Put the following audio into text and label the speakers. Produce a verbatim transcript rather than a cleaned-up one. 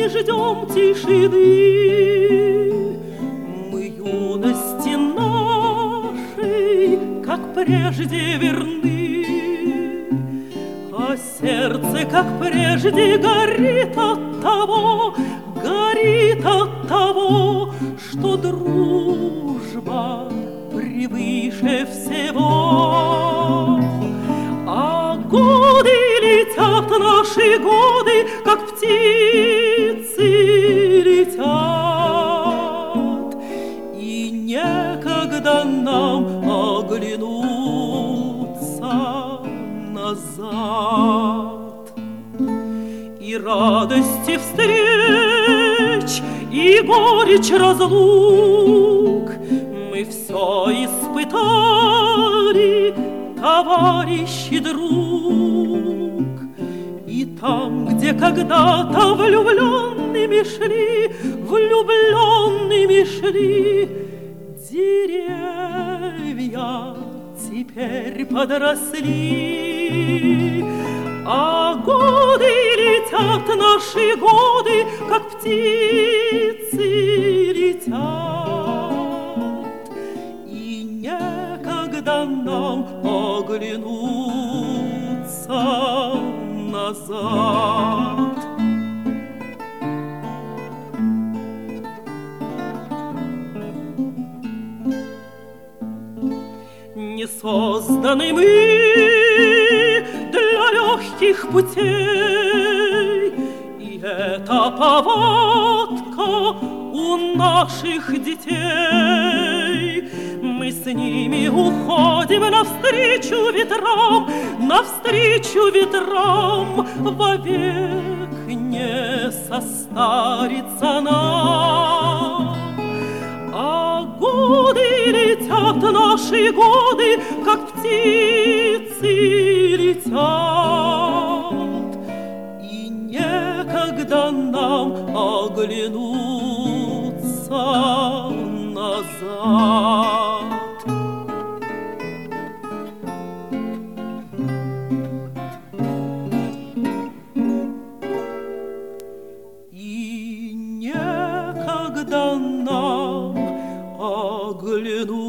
Speaker 1: не ждем тишины. Мы юности нашей, как прежде, верны, а сердце, как прежде, горит от того, горит от того, что дружба превыше всего. А годы летят, наши годы, как птицы летят, и некогда нам оглянуться назад. И радости встреч, и горечь разлук мы все испытали, товарищ и друг. И там, где когда-то влюбленными шли, влюбленными шли, деревья теперь подросли. А годы летят, наши годы, как птицы летят, и некогда нам оглянуться назад. Не созданы мы для легких путей, и эта повадка у наших детей. Мы с ними уходим навстречу ветрам, навстречу ветрам, вовек не состарится нам. А годы летят, наши годы, как птицы летят, и некогда нам оглянуться назад. И некогда нам оглянуться